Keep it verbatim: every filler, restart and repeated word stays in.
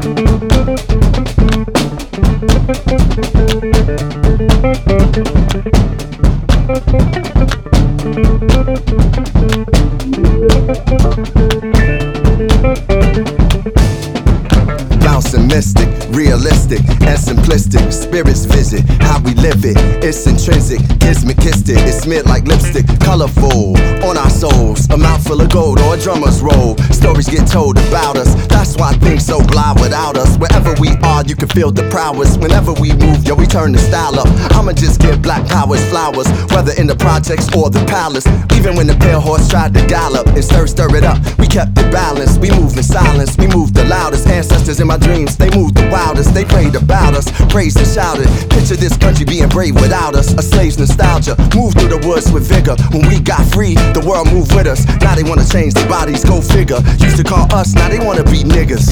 Bouncing mystic, realistic and simplistic. Spirits visit how we live it. It's intrinsic, kismet-kistic. It's smeared like lipstick, colorful on our souls. A mouthful of gold or a drummer's roll. Stories get told about us. That's why things so blind without us. Wherever we are, you can feel the prowess. Whenever we move, yo, we turn the style up. I'ma just give black powers flowers, whether in the projects or the palace. Even when the pale horse tried to gallop and stir, stir it up, we kept it balanced. We moved in silence, we moved the loudest. Ancestors in my dreams, they moved the wildest. They prayed about us, praised and shouted. Picture this country being brave without us. A slave's nostalgia, moved through the woods with vigor. When we got free, the world moved with us. Now they wanna change their bodies, go figure. Used to call us, now they wanna be niggas.